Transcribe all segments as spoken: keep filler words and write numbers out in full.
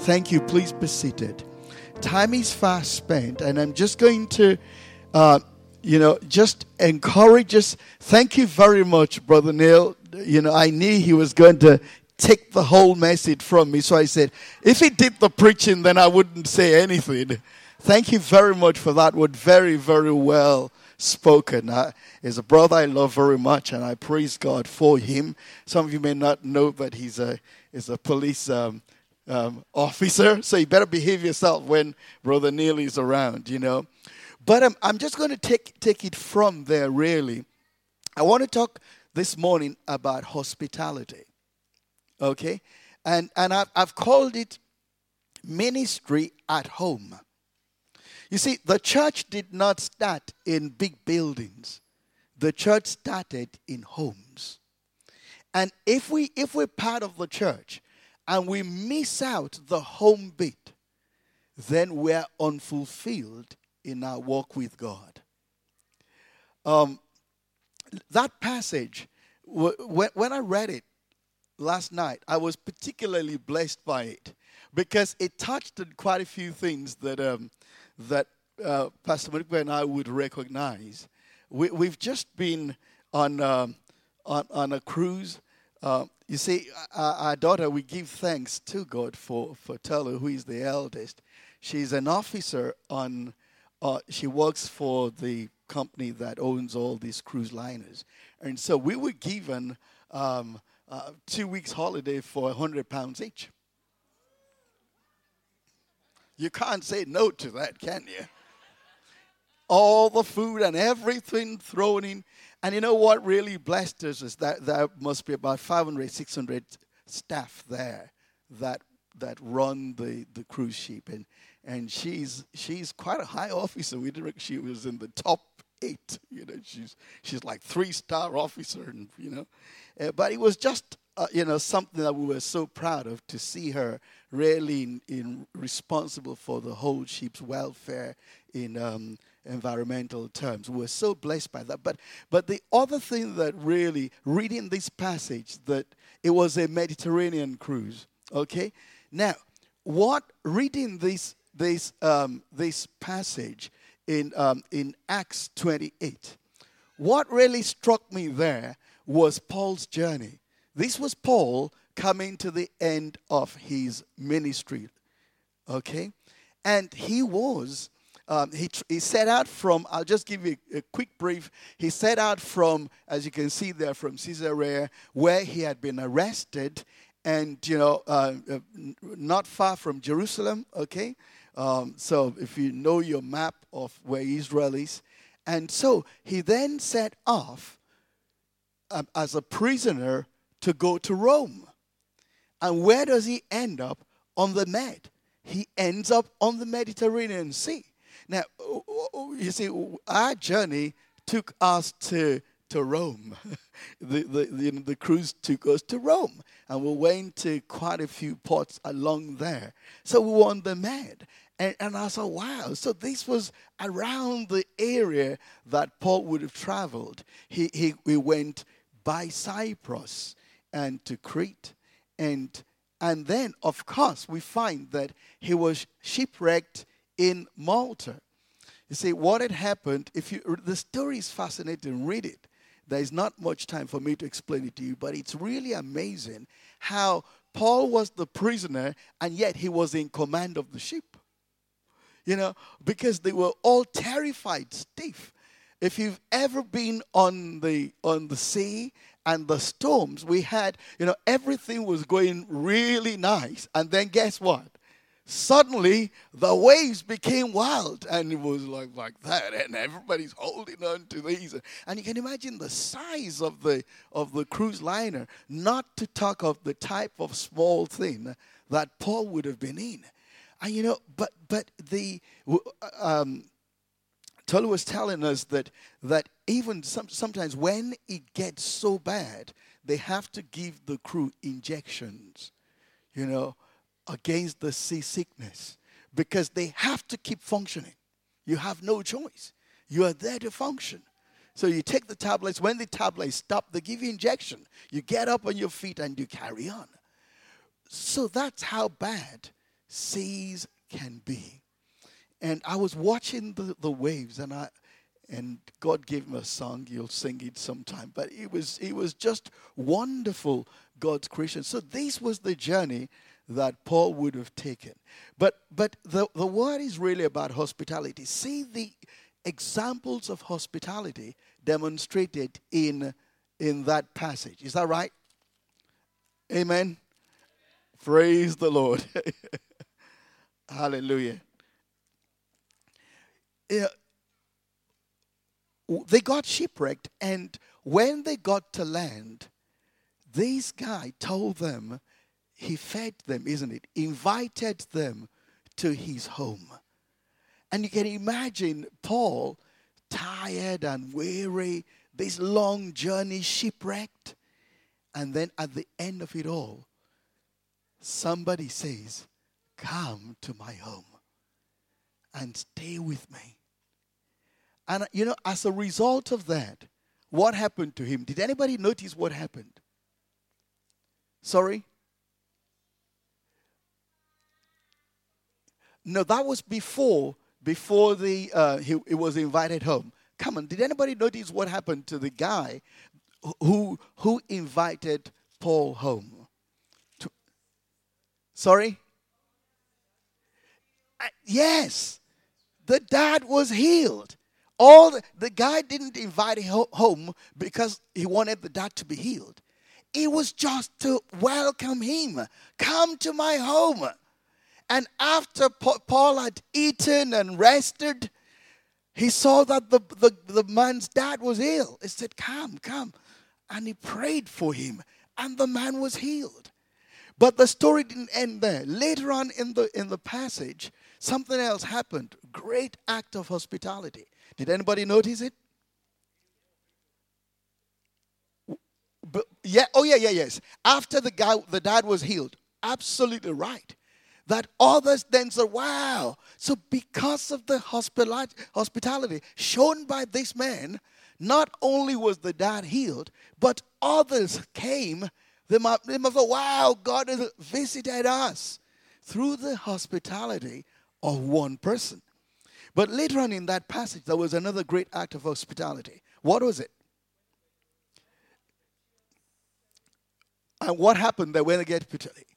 Thank you. Please be seated. Time is fast spent, and I'm just going to, uh, you know, just encourage us. Thank you very much, Brother Neil. You know, I knew he was going to take the whole message from me, so I said, if he did the preaching, then I wouldn't say anything. Thank you very much for that word. Very, very well spoken. Uh, he's a brother I love very much, and I praise God for him. Some of you may not know, but he's a is a police um, um, officer, so you better behave yourself when Brother Neil is around, you know. But um, I'm just going to take take it from there, really. I want to talk this morning about hospitality, okay? And, and I've, I've called it ministry at home. You see, the church did not start in big buildings. The church started in homes. And if we if we're part of the church and we miss out the home bit, then we're unfulfilled in our walk with God. Um, that passage, when, when I read it last night, I was particularly blessed by it because it touched on quite a few things that um, that uh, Pastor Monique and I would recognize. We, we've just been on um, on, on a cruise. Uh, you see, our, our daughter, we give thanks to God for, for Telu, who is the eldest. She's an officer on, uh, she works for the company that owns all these cruise liners. And so we were given um, uh, two weeks holiday for one hundred pounds each. You can't say no to that, can you? All the food and everything thrown in. And you know what really blessed us is that there must be about five hundred, six hundred staff there that that run the, the cruise ship. And and she's she's quite a high officer. We didn't she was in the top eight. You know, she's she's like three-star officer, and you know. Uh, but it was just uh, you know something that we were so proud of to see her really in, in responsible for the whole ship's welfare in um, environmental terms. We were so blessed by that. But but the other thing that really, reading this passage, that it was a Mediterranean cruise. Okay? Now, what, reading this this um, this passage in um, in Acts twenty-eight, what really struck me there was Paul's journey. This was Paul coming to the end of his ministry. Okay? And he was Um, he, he set out from, I'll just give you a, a quick brief. He set out from, as you can see there, from Caesarea, where he had been arrested, and, you know, uh, uh, not far from Jerusalem, okay? Um, so if you know your map of where Israel is. And so he then set off um, as a prisoner to go to Rome. And where does he end up? On the Med. He ends up on the Mediterranean Sea. Now, you see, our journey took us to to Rome. the, the, the, the cruise took us to Rome. And we went to quite a few ports along there. So we were on the Med. And, and I thought, wow. So this was around the area that Paul would have traveled. He, he, he went by Cyprus and to Crete. And, and then, of course, we find that he was shipwrecked in Malta. You see, what had happened, if you, the story is fascinating, read it. There is not much time for me to explain it to you, but it's really amazing how Paul was the prisoner and yet he was in command of the ship. You know, because they were all terrified, stiff. If you've ever been on the on the sea and the storms, we had, you know, everything was going really nice. And then guess what? Suddenly, the waves became wild, and it was like, like that, and everybody's holding on to these. And you can imagine the size of the of the cruise liner, not to talk of the type of small thing that Paul would have been in. And you know, but but the um, Tolu was telling us that that even some, sometimes when it gets so bad, they have to give the crew injections, you know, against the seasickness, because they have to keep functioning. You have no choice. You are there to function. So you take the tablets. When the tablets stop, they give you injection. You get up on your feet and you carry on. So that's how bad seas can be. And I was watching the, the waves, and I and God gave me a song. You'll sing it sometime. But it was it was just wonderful, God's creation. So this was the journey that Paul would have taken. But but the, the word is really about hospitality. See the examples of hospitality demonstrated in in that passage. Is that right? Amen. Praise the Lord. Hallelujah. Yeah, they got shipwrecked, and when they got to land, this guy told them, he fed them, isn't it? Invited them to his home. And you can imagine Paul, tired and weary, this long journey, shipwrecked. And then at the end of it all, somebody says, come to my home and stay with me. And, you know, as a result of that, what happened to him? Did anybody notice what happened? Sorry? No, that was before, before the uh, he, he was invited home. Come on, did anybody notice what happened to the guy who, who invited Paul home? To, sorry? Uh, yes, the dad was healed. All the, the guy didn't invite him home because he wanted the dad to be healed. It was just to welcome him. Come to my home. And after Paul had eaten and rested, he saw that the, the, the man's dad was ill. He said, come, come. And he prayed for him. And the man was healed. But the story didn't end there. Later on in the, in the passage, something else happened. Great act of hospitality. Did anybody notice it? But yeah, oh yeah, yeah, yes. After the guy, the dad was healed. Absolutely right. That others then said, wow. So because of the hospitality shown by this man, not only was the dad healed, but others came. They must, they must go, wow, God has visited us through the hospitality of one person. But later on in that passage, there was another great act of hospitality. What was it? And what happened there when they get to it?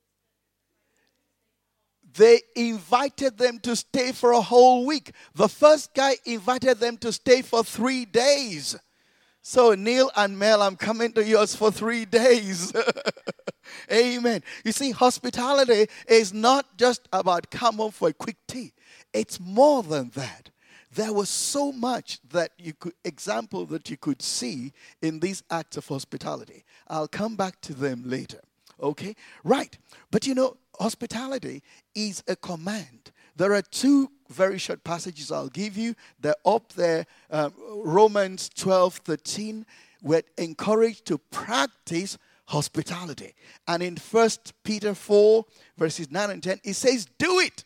They invited them to stay for a whole week. The first guy invited them to stay for three days. So Neil and Mel, I'm coming to yours for three days. Amen. You see, hospitality is not just about come home for a quick tea. It's more than that. There was so much that you could example that you could see in these acts of hospitality. I'll come back to them later. Okay? Right. But you know, hospitality is a command. There are two very short passages I'll give you. They're up there. Um, Romans twelve thirteen. We're encouraged to practice hospitality. And in First Peter four, verses nine and ten, it says, do it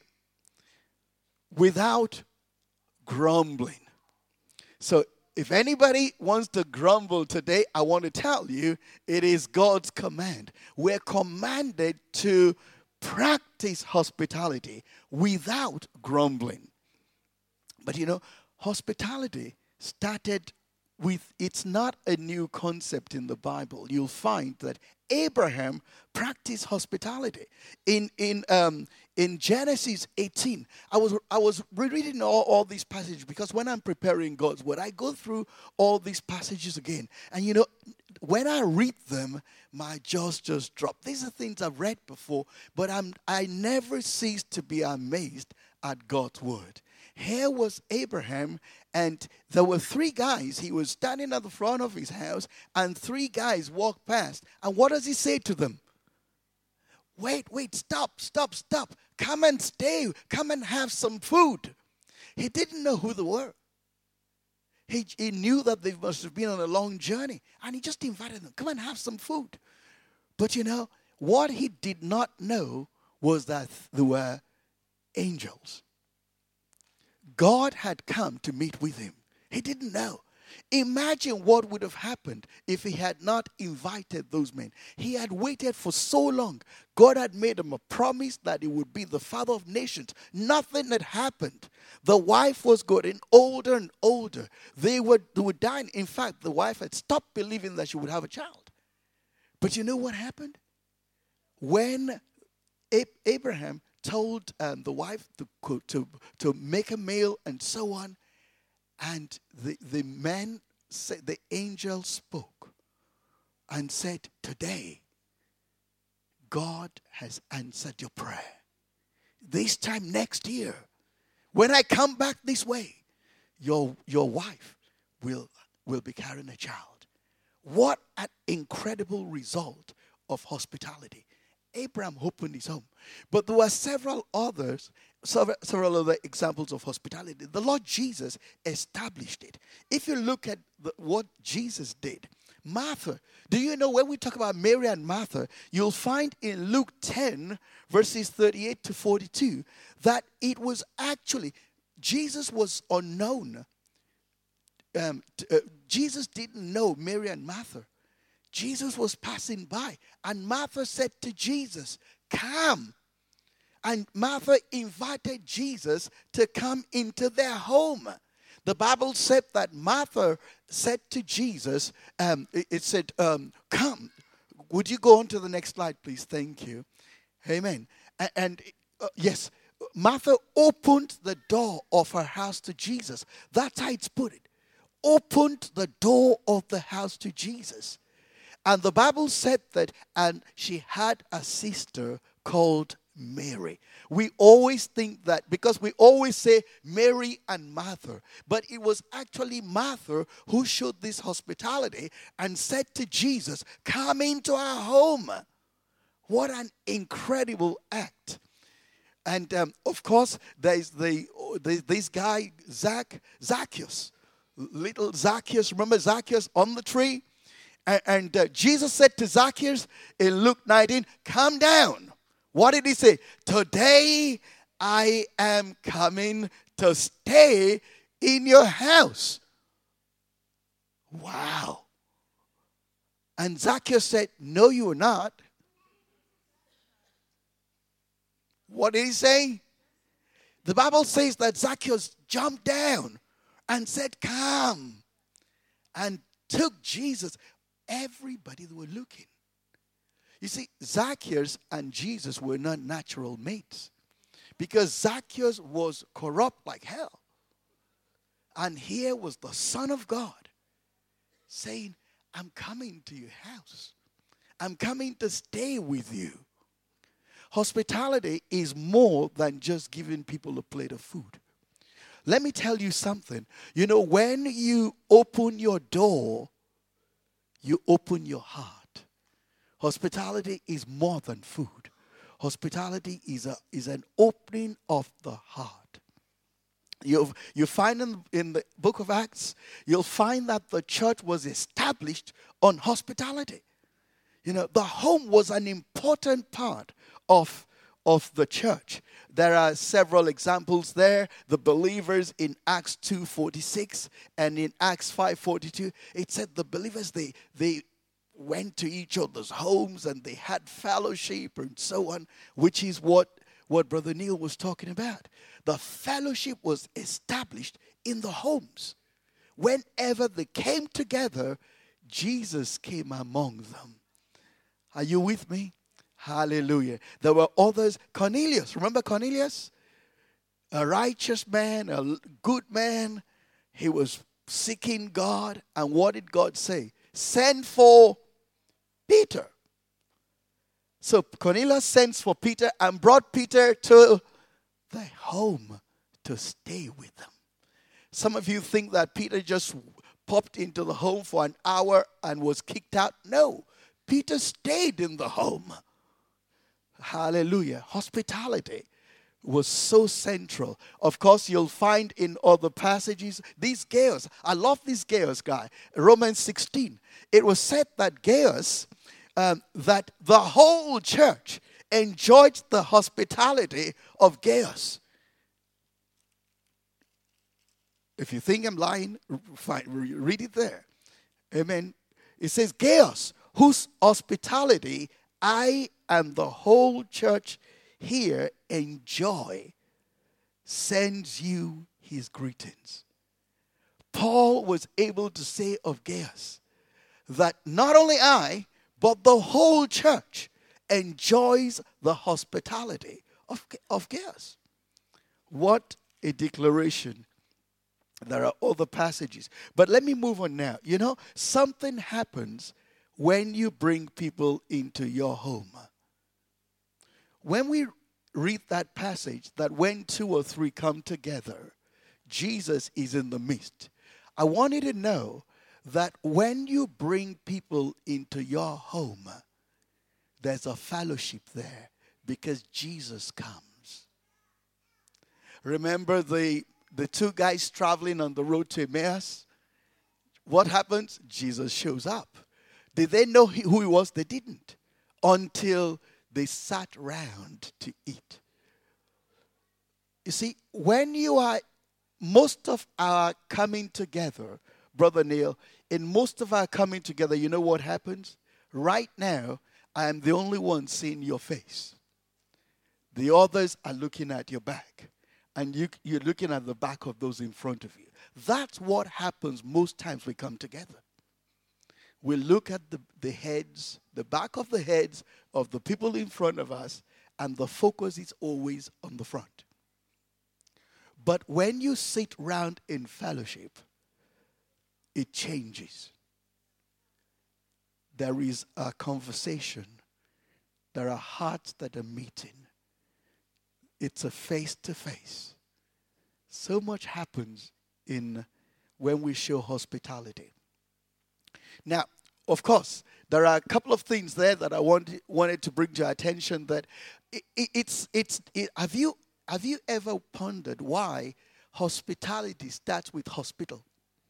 without grumbling. So if anybody wants to grumble today, I want to tell you, it is God's command. We're commanded to practice hospitality without grumbling. But you know, hospitality started with, it's not a new concept in the Bible. You'll find that Abraham practiced hospitality. In in um, in Genesis eighteen, I was I was rereading all, all these passages because when I'm preparing God's word, I go through all these passages again. And you know, when I read them, my jaws just drop. These are things I've read before, but I'm I never cease to be amazed at God's word. Here was Abraham, and there were three guys. He was standing at the front of his house, and three guys walked past. And what does he say to them? Wait, wait, stop, stop, stop. Come and stay. Come and have some food. He didn't know who they were. He, he knew that they must have been on a long journey, and he just invited them. Come and have some food. But you know, what he did not know was that they were angels. God had come to meet with him. He didn't know. Imagine what would have happened if he had not invited those men. He had waited for so long. God had made him a promise that he would be the father of nations. Nothing had happened. The wife was getting older and older. They were, they were dying. In fact, the wife had stopped believing that she would have a child. But you know what happened? When Abraham told um, the wife to, to, to make a meal and so on, and the, the man said, the angel spoke and said, today, God has answered your prayer. This time next year, when I come back this way, your, your wife will, will be carrying a child. What an incredible result of hospitality. Abraham opened his home. But there were several others, several, several other examples of hospitality. The Lord Jesus established it. If you look at the, what Jesus did, Martha, do you know when we talk about Mary and Martha, you'll find in Luke ten, verses thirty-eight to forty-two, that it was actually, Jesus was unknown. Um, uh, Jesus didn't know Mary and Martha. Jesus was passing by, and Martha said to Jesus, come. And Martha invited Jesus to come into their home. The Bible said that Martha said to Jesus, um, it, it said, um, come. Would you go on to the next slide, please? Thank you. Amen. And, and uh, yes, Martha opened the door of her house to Jesus. That's how it's put it. Opened the door of the house to Jesus. And the Bible said that, and she had a sister called Mary. We always think that, because we always say Mary and Martha, but it was actually Martha who showed this hospitality and said to Jesus, come into our home. What an incredible act. And um, of course, there's the, the this guy, Zac, Zacchaeus, little Zacchaeus. Remember Zacchaeus on the tree? And uh, Jesus said to Zacchaeus in Luke nineteen, come down. What did he say? Today I am coming to stay in your house. Wow. And Zacchaeus said, no, you are not. What did he say? The Bible says that Zacchaeus jumped down and said, come. And took Jesus. Everybody were looking. You see, Zacchaeus and Jesus were not natural mates, because Zacchaeus was corrupt like hell. And here was the Son of God saying, I'm coming to your house. I'm coming to stay with you. Hospitality is more than just giving people a plate of food. Let me tell you something. You know, when you open your door, you open your heart. Hospitality is more than food. Hospitality is a is an opening of the heart. You you find in, in the book of Acts, you'll find that the church was established on hospitality. You know, the home was an important part of of the church. There are several examples there. The believers in Acts two forty-six and in Acts five forty-two, it said the believers, they they went to each other's homes and they had fellowship and so on, which is what, what Brother Neil was talking about. The fellowship was established in the homes. Whenever they came together, Jesus came among them. Are you with me? Hallelujah. There were others. Cornelius, remember Cornelius? A righteous man, a good man. He was seeking God. And what did God say? Send for Peter. So Cornelius sends for Peter and brought Peter to the home to stay with them. Some of you think that Peter just popped into the home for an hour and was kicked out. No, Peter stayed in the home. Hallelujah. Hospitality was so central. Of course, you'll find in other passages, these Gaius. I love this Gaius guy. Romans sixteen. It was said that Gaius, um, that the whole church enjoyed the hospitality of Gaius. If you think I'm lying, fine, read it there. Amen. It says, Gaius, whose hospitality I and the whole church here enjoy, sends you his greetings. Paul was able to say of Gaius that not only I, but the whole church enjoys the hospitality of, of Gaius. What a declaration. There are other passages. But let me move on now. You know, something happens when you bring people into your home. When we read that passage, that when two or three come together, Jesus is in the midst. I want you to know that when you bring people into your home, there's a fellowship there because Jesus comes. Remember the, the two guys traveling on the road to Emmaus? What happens? Jesus shows up. Did they know who he was? They didn't. Until they sat round to eat. You see, when you are, most of our coming together, Brother Neil, in most of our coming together, you know what happens? Right now, I am the only one seeing your face. The others are looking at your back. And you, you're looking at the back of those in front of you. That's what happens most times we come together. We look at the, the heads, the back of the heads of the people in front of us, and the focus is always on the front. But when you sit round in fellowship, it changes. There is a conversation. There are hearts that are meeting. It's a face-to-face. So much happens in when we show hospitality. Now, of course, there are a couple of things there that I want, wanted to bring to your attention. That it, it, it's it's. It, have you have you ever pondered why hospitality starts with hospital?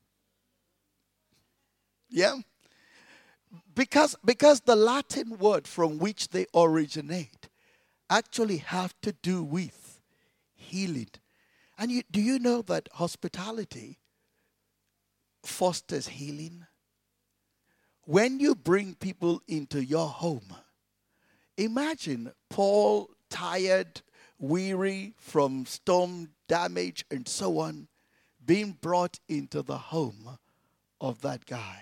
Yeah, because because the Latin word from which they originate actually have to do with healing. And you, do you know that hospitality fosters healing? When you bring people into your home, imagine Paul, tired, weary from storm damage and so on, being brought into the home of that guy.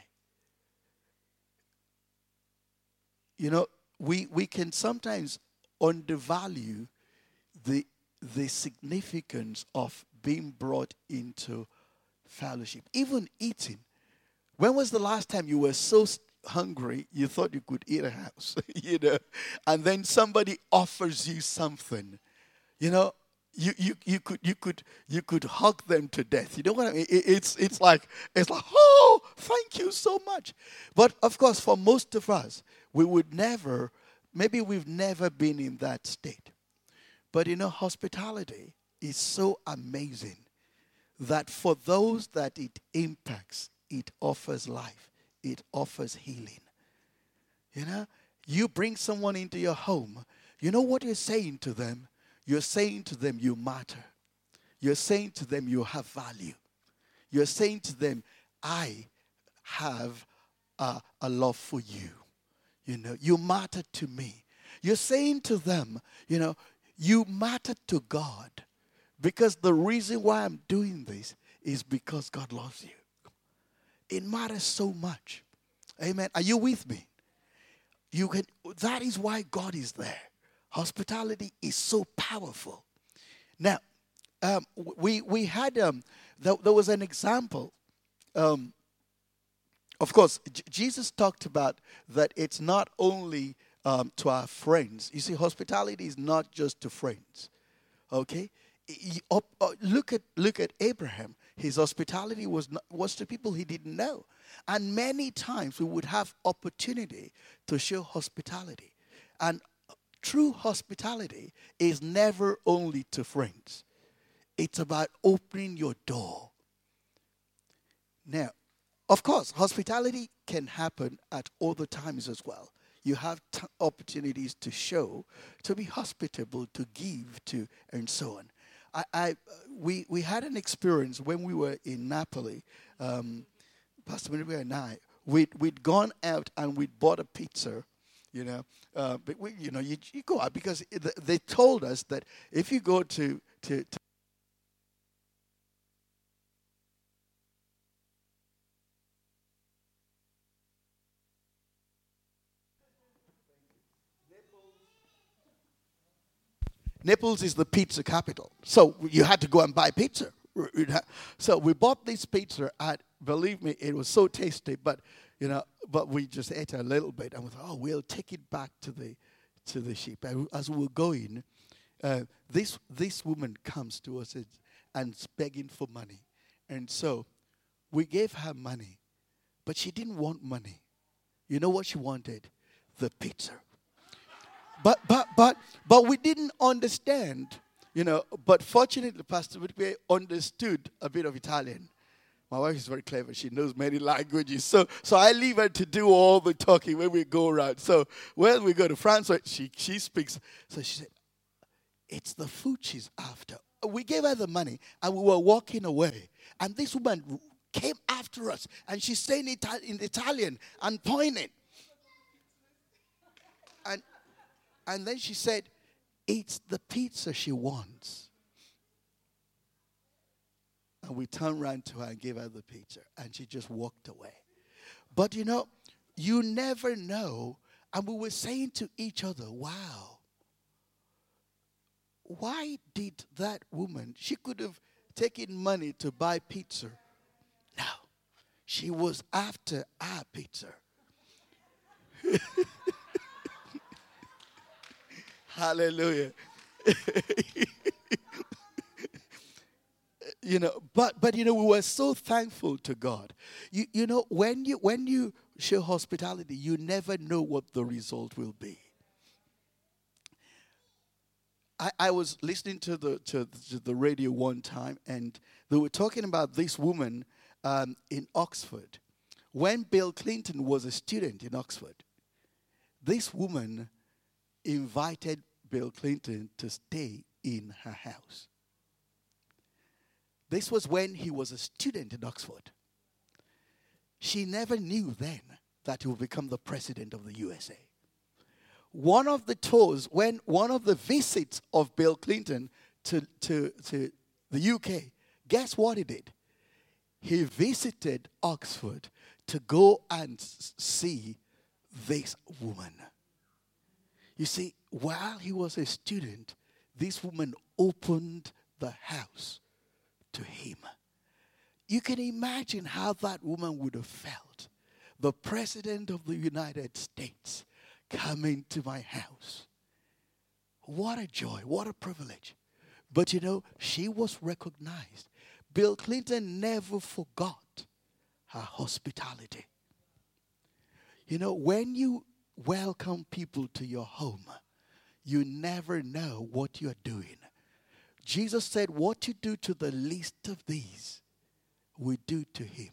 You know, we, we can sometimes undervalue the, the significance of being brought into fellowship. Even eating. When was the last time you were so hungry you thought you could eat a house? You know, and then somebody offers you something. You know, you, you you could you could you could hug them to death. You know what I mean? It, it's it's like it's like oh, thank you so much. But of course, for most of us, we would never. Maybe we've never been in that state. But you know, hospitality is so amazing that for those that it impacts, it offers life. It offers healing. You know, you bring someone into your home. You know what you're saying to them? You're saying to them you matter. You're saying to them you have value. You're saying to them, I have a, a love for you. You know, you matter to me. You're saying to them, you know, you matter to God. Because the reason why I'm doing this is because God loves you. It matters so much. Amen. Are you with me? You can. That is why God is there. Hospitality is so powerful. Now, um, we we had um, there, there was an example. Um, of course, J- Jesus talked about that it's not only um, to our friends. You see, hospitality is not just to friends. Okay. He, uh, uh, look at look at Abraham. His hospitality was not, was to people he didn't know, and many times we would have opportunity to show hospitality, and true hospitality is never only to friends. It's about opening your door. Now, of course, hospitality can happen at other times as well. You have t- opportunities to show, to be hospitable, to give, to, and so on. I, I we we had an experience when we were in Napoli. Um, Pastor Miriam and I, we'd we'd gone out and we'd bought a pizza. You know, uh, but we, you know, you, you go out because it, they told us that if you go to to, to Naples is the pizza capital. So you had to go and buy pizza. So we bought this pizza and believe me, it was so tasty, but you know, but we just ate a little bit and we thought, oh, we'll take it back to the to the ship. And as we were going, uh, this this woman comes to us and, and is begging for money. And so we gave her money, but she didn't want money. You know what she wanted? The pizza. But but but but we didn't understand, you know. But fortunately, Pastor Whitway understood a bit of Italian. My wife is very clever; she knows many languages. So so I leave her to do all the talking when we go around. So when we go to France, she she speaks. So she said, "It's the food she's after." We gave her the money, and we were walking away, and this woman came after us, and she's saying it in Italian and pointing. And And then she said, it's the pizza she wants. And we turned around to her and gave her the pizza. And she just walked away. But you know, you never know. And we were saying to each other, wow, why did that woman, she could have taken money to buy pizza. No, she was after our pizza. Hallelujah. You know, but but you know, we were so thankful to God. You you know, when you when you show hospitality, you never know what the result will be. I, I was listening to the to, to the radio one time, and they were talking about this woman um, in Oxford. When Bill Clinton was a student in Oxford, this woman invited Bill Clinton to stay in her house. This was when he was a student in Oxford. She never knew then that he would become the president of the U S A. One of the tours, when one of the visits of Bill Clinton to, to, to the U K, guess what he did? He visited Oxford to go and see this woman. You see, while he was a student, this woman opened the house to him. You can imagine how that woman would have felt. The President of the United States coming to my house. What a joy, what a privilege. But you know, she was recognized. Bill Clinton never forgot her hospitality. You know, when you welcome people to your home, you never know what you're doing. Jesus said, what you do to the least of these, we do to him.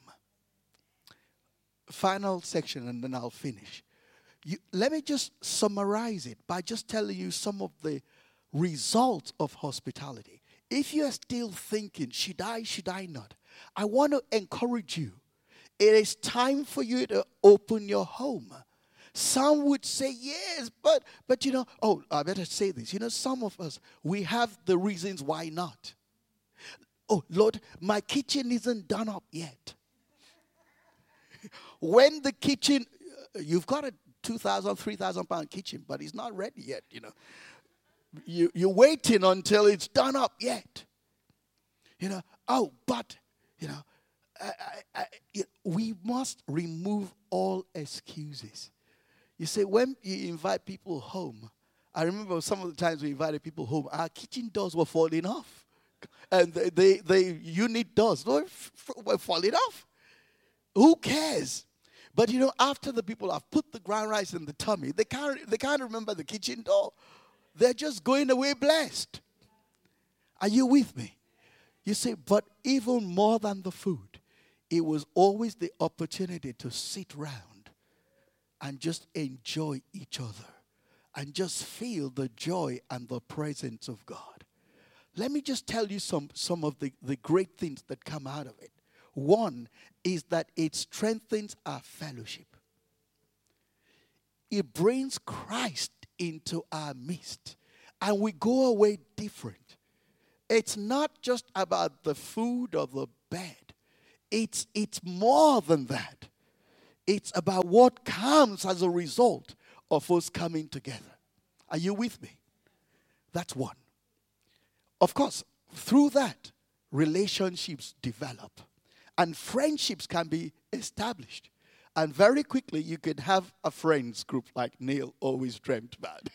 Final section, and then I'll finish. You, let me just summarize it by just telling you some of the results of hospitality. If you are still thinking, should I, should I not? I want to encourage you. It is time for you to open your home. Some would say yes, but but you know, oh, I better say this. You know, some of us, we have the reasons why not. Oh, Lord, my kitchen isn't done up yet. When the kitchen, you've got a two thousand, three thousand pound kitchen, but it's not ready yet, you know. You, you're waiting until it's done up yet. You know, oh, but, you know, I, I, I, we must remove all excuses. You see, when you invite people home, I remember some of the times we invited people home, our kitchen doors were falling off. And the, the, the unit doors were, were falling off. Who cares? But you know, after the people have put the ground rice in the tummy, they can't, they can't remember the kitchen door. They're just going away blessed. Are you with me? You see, but even more than the food, it was always the opportunity to sit around and just enjoy each other and just feel the joy and the presence of God. let me just tell you some, some of the, the great things that come out of it. One is that it strengthens our fellowship. It brings Christ into our midst, and we go away different. It's not just about the food or the bed. It's, it's more than that. It's about what comes as a result of us coming together. Are you with me? That's one. Of course, through that, relationships develop. And friendships can be established. And very quickly, you can have a friends group like Neil always dreamt about.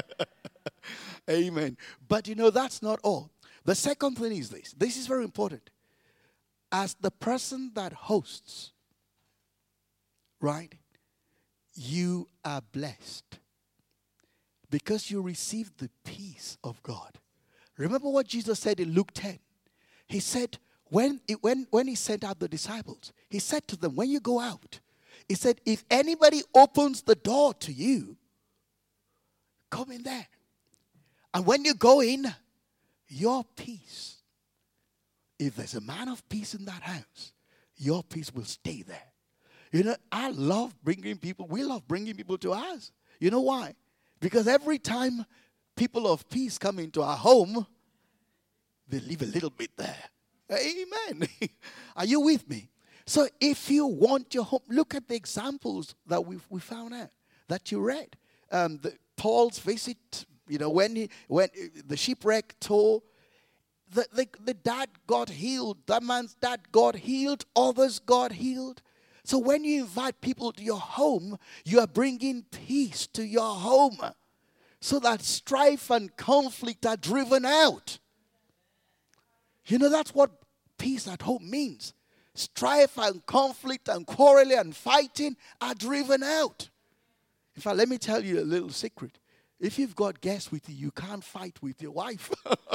Amen. But you know, that's not all. The second thing is this. This is very important. As the person that hosts, right, you are blessed because you receive the peace of God. Remember what Jesus said in Luke ten? He said, when, when, when he sent out the disciples, he said to them, when you go out, he said, if anybody opens the door to you, come in there. And when you go in, your peace, if there's a man of peace in that house, your peace will stay there. You know, I love bringing people, we love bringing people to us. You know why? Because every time people of peace come into our home, they leave a little bit there. Amen. Are you with me? So if you want your home, look at the examples that we we found out, that you read. Um, the, Paul's visit, you know, when he when the shipwreck tour, the, the, the dad got healed. That man's dad got healed. Others got healed. So when you invite people to your home, you are bringing peace to your home so that strife and conflict are driven out. You know, that's what peace at home means. Strife and conflict and quarreling and fighting are driven out. In fact, let me tell you a little secret. If you've got guests with you, you can't fight with your wife.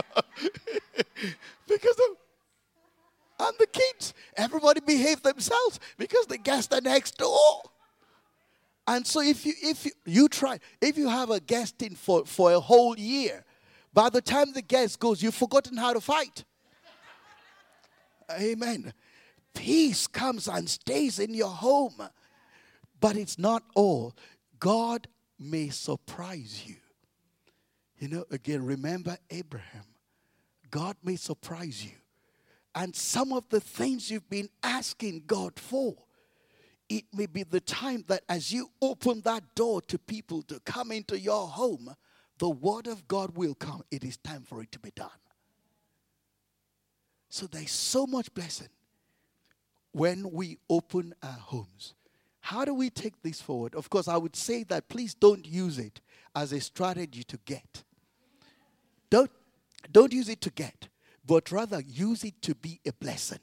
Because of, and the kids, everybody behave themselves because the guests are next door. And so if you if you, you try, if you have a guest in for, for a whole year, by the time the guest goes, you've forgotten how to fight. Amen. Peace comes and stays in your home. But it's not all. God may surprise you. You know, again, remember Abraham. God may surprise you. And some of the things you've been asking God for, it may be the time that as you open that door to people to come into your home, the word of God will come. It is time for it to be done. So there's so much blessing when we open our homes. How do we take this forward? Of course, I would say that please don't use it as a strategy to get. Don't, don't use it to get, but rather use it to be a blessing.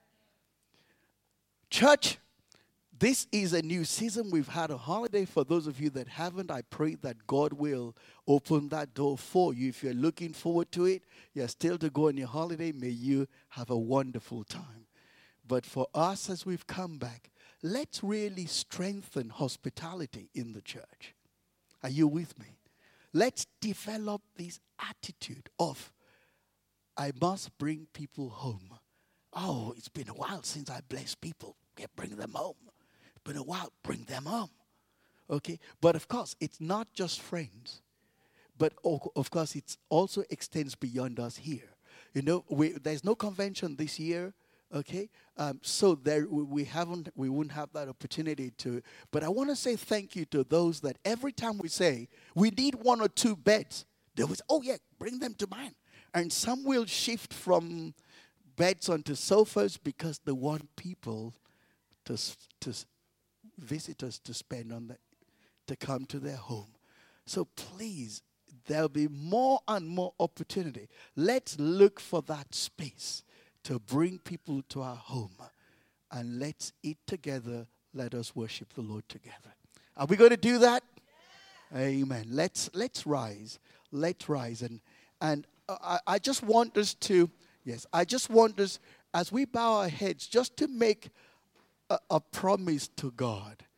Church, this is a new season. We've had a holiday. For those of you that haven't, I pray that God will open that door for you. If you're looking forward to it, you're still to go on your holiday, may you have a wonderful time. But for us, as we've come back, let's really strengthen hospitality in the church. Are you with me? Let's develop this attitude of, I must bring people home. Oh, it's been a while since I blessed people. Yeah, bring them home. It's been a while, bring them home. Okay? But of course, it's not just friends. But of course, it also extends beyond us here. You know, we, there's no convention this year. Okay, um, so there we haven't, we wouldn't have that opportunity to. But I want to say thank you to those that every time we say we need one or two beds, they will say, "Oh yeah, bring them to mine." And some will shift from beds onto sofas because they want people to to visitors to spend on the, to come to their home. So please, there'll be more and more opportunity. Let's look for that space to bring people to our home. And let's eat together. Let us worship the Lord together. Are we going to do that? Yeah. Amen. Let's let's rise. Let's rise. And and I, I just want us to, yes, I just want us, as we bow our heads, just to make a, a promise to God.